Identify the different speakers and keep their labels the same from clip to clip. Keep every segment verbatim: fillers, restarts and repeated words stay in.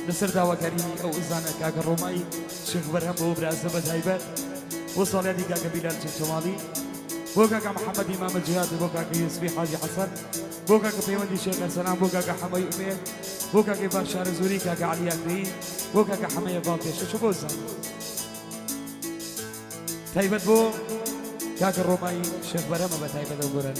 Speaker 1: لەسەر داواکاری ئەو ئزانە کاکە ڕۆمایی شێخ بەرهەم بۆ برازە بە تایبەت بۆ ساڵیادی کاکە بیلال چێچەماڵی بۆ کاکە محەممەد ئیمامە جیهاد بۆ کاکە یوسفی حاجی حەسەن بۆ کاکە پەیوەندی شێخ ئەرسەلان بۆ کاکە حەمەی ئومێد بۆ کاکەی باشارە زووری کاکە عەلی ئەکرەیی بۆ کاکە حەمەیە باڵپێشە چ بۆ زان تایبەت بۆ کاکە ڕۆمایی شێخ بەرهەمە بە تایبەت ئەو گۆران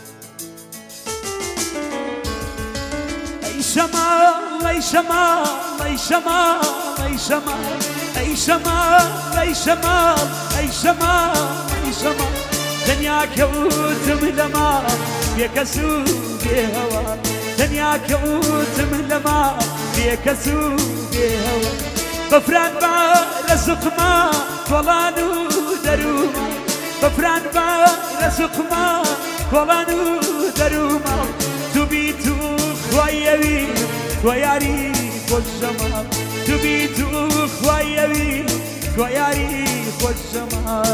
Speaker 2: شمال أي شمال أي شمال أي شمال أي شمال أي شمال أي شمال أي شمال دنيا كوت من لما بيكسو بهوا دنيا كوت من لما بيكسو بهوا بفران با رزق ما كولانو دروما بفران با رزق ما كولانو دروما تبيتو خوایوی خویاری خوشما تو بی تو خوایوی خویاری خوشما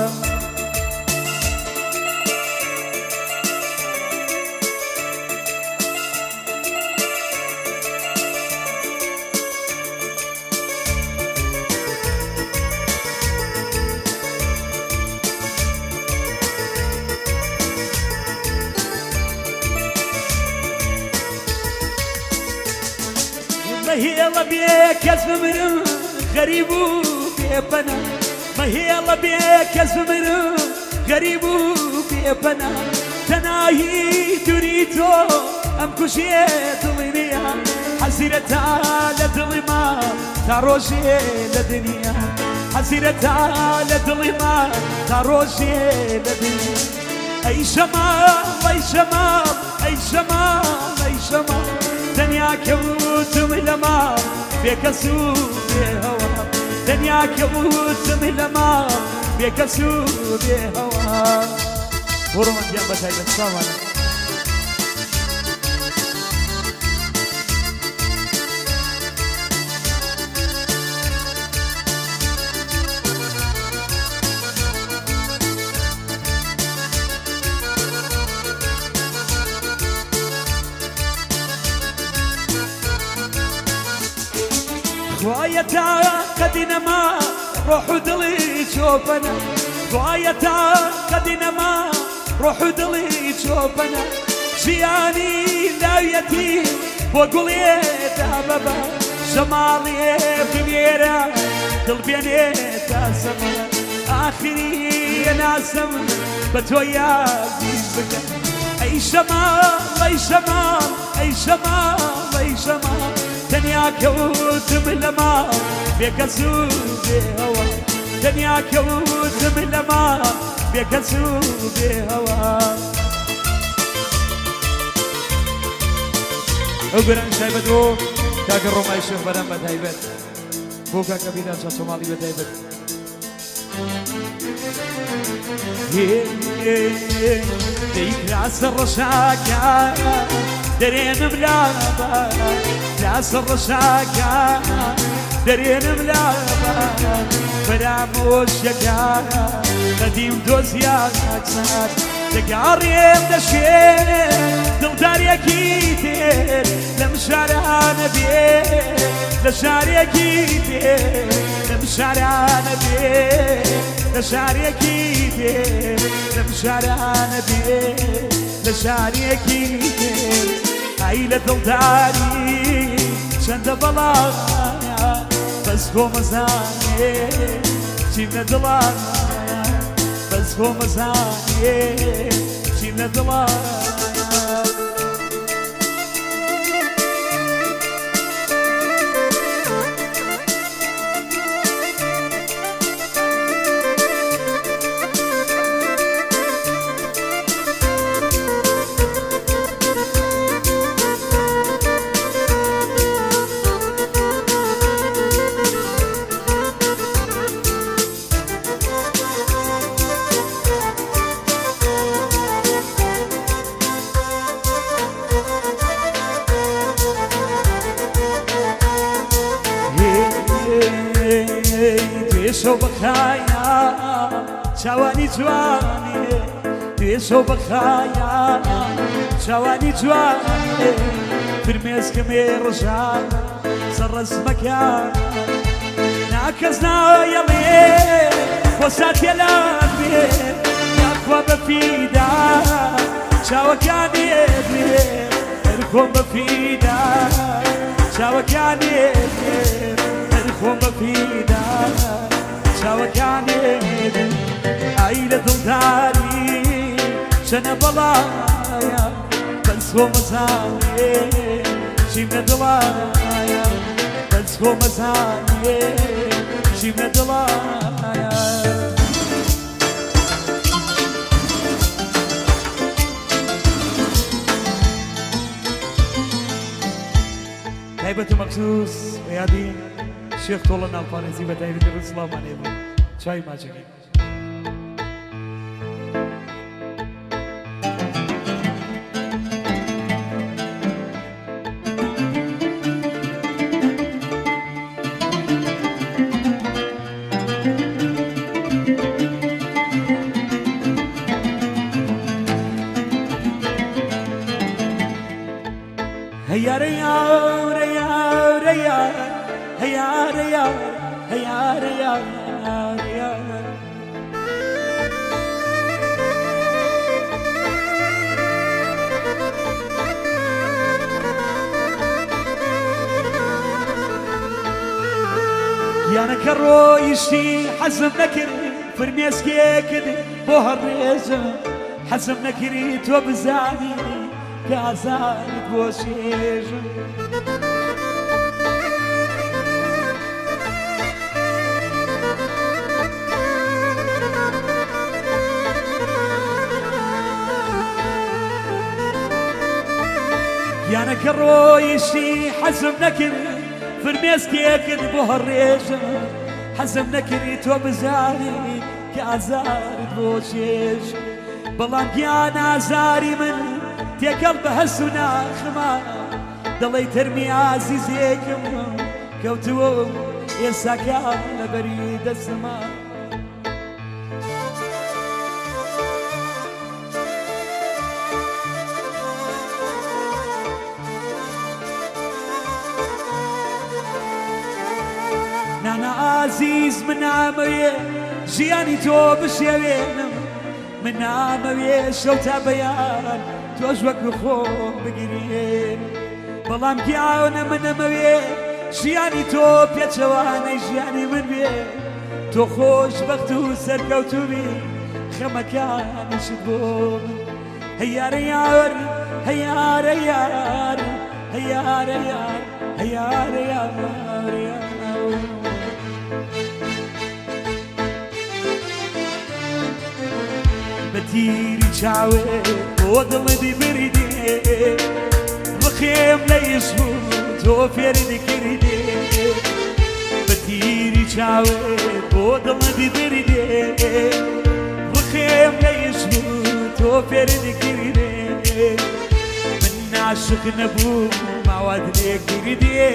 Speaker 2: ما هي الله بيك يزمر غريب بيبنا ما هي الله بيك يزمر غريب بيبنا تناهي تريتو ام كشيت ضميريا حسيرة على ظلما تروشي لدنيا حسيرة على ظلما تروشي لدنيا اي شمال اي شمال اي شمال اي شمال دنيا كوت من لما بيكسو بهوا دنيا كوت من لما بيكسو بهوا ورمان جنب تايب السلام خوايتا قدينما روح ودلي شوفنا خوايتا قدينما روح ودلي شوفنا جياني لاويتي وقولي دابا شمالي بميرا قلبيني تاسما آخري ناسم بتويا زيزك أي شمال أي شمال أي شمال أي شمال دنيا كوت من لما بيكسو بهوا دنيا كوت من لما بيكسو بهوا
Speaker 1: ئەوگەران تایبەت بۆ کاکە ڕۆمای شێخ بەرهەم بە تایبەت بۆ کاکە بیلال چێچەماڵی بە تایبەت
Speaker 2: دەیکراسە ڕەشاکە درينم لابا لاس الرشاقة درينم لابا فراموش يقا قديم دوزياك أكسات تقاريب دشكين دلدار أكيدين لمشارعنا بيه لشاري أكيدين لمشارعنا بيه لشاري أكيدين لمشارعنا بيه لشاري أكيدين عيلة دلداري شند بلاغايا بس هو مزاني شينا دلاغايا بس هو مزاني شينا دلاغايا توێشۆ بخایە چاوانی جوانێ توێشۆ بخایە چاوانی جوانێ فرمێسکەمێ ڕژان سەر ڕسمەکان ناکەس نایەڵێ وەسات یەلان بێ یاخوا بەفیدا چاوەکانێ بێ هەرخۆم بەفیدا چاوەکانێ بێ هەرخۆم بەفیدا چاوەکانێ بێ ئای لە دڵداری چەنە بەڵایە بەنسۆ مەزانێ چیم لە دڵایە بەنسۆ مەزانێ چیم لە دڵایە
Speaker 1: تایبەت و مەخصوص بە یادی شێخ تۆڵە ناوپارێزی بە تایبەتی ڕسڵامانێ بوو چای ماچەکەی
Speaker 2: هيا ريا ريا ريا هيا ريا هيا ريا ريا يانا كرويشتي حزم نكر فرميسكي كدي بوهريزة حزم نكري توبزاني كازانت بوشيج يانا كرويشي حزم نكر فرميسكي كد بوهريج حزم نكري توبزاني كازانت بوشيج بلان كيانا زاري من تێکەڵ بە هەست و ناخما دەڵێی تەرمی ئازیزێکم کەوتووە ئێستاکان لەبەری دەستما نانا ئازیز من نامەوێ ژیانی تۆ بشێوێنم من نامەوێ شەو تا بەیان تۆش وەکو خۆم بگیرێ بەڵام گیاونە من نەمەوێ ژیانی تۆ پێچەوانەی ژیانی من بێ تۆ خۆش بەخت و سەرکەوتوبی خەمەکانیشت بۆ من هەیارە یار هەیارە یار هەیارە یار هەیارە یار بەتیری چاوێ بۆ دڵی بریدێ بخێم لە ئیسم تۆ فێری کردێ بەتیری چاوێ بۆ دڵی بریدێ بخێم لە ئیسم تۆ فێری کردێ من ناشق نەبوو ماوات لێ کردێ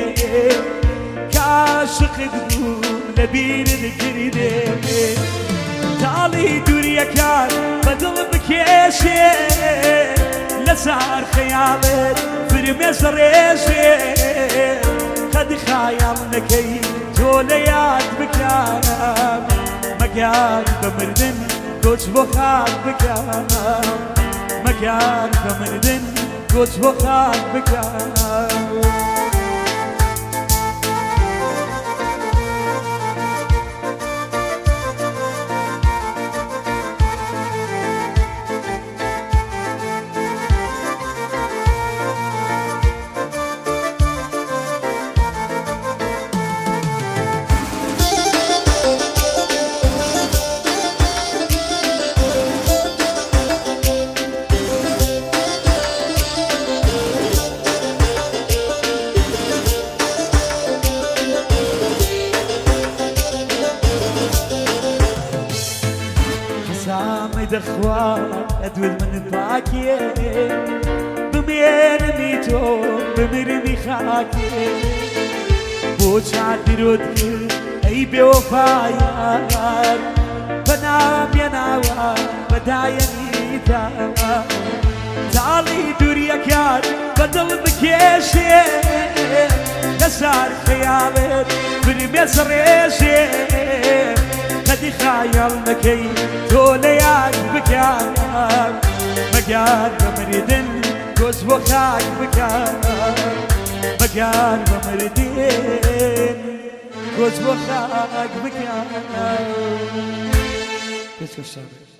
Speaker 2: کاشقت بوو لە بیرت کردێ تاڵی دووریەکان بەدڵ بکێشێ لەسار خەیاڵێت فرمێز ڕێژێ قەدی خایاڵ نەکەی تۆ لە یاد بکەم مەگەر بە مردن کۆچ بۆ خاک بکەم مەگەر بە مردن کۆچ بۆ خاک بکەم دخوا ادود من باكي بميرمي تو بميرمي خاكي بوش عدرود اي بوفايا بنام يا نوا بدايا نيتا تعالي هەواڵی دووریەکان بەدڵ بکێشێ لەسار خەیاڵێت فرمێز ڕێژێ قەدی خایەڵ نەکەی تۆ لە یاد بکات مەگار بە مردن گۆز بۆ خاک بکات مەگار بە مردن گۆز بۆ خاک بکات.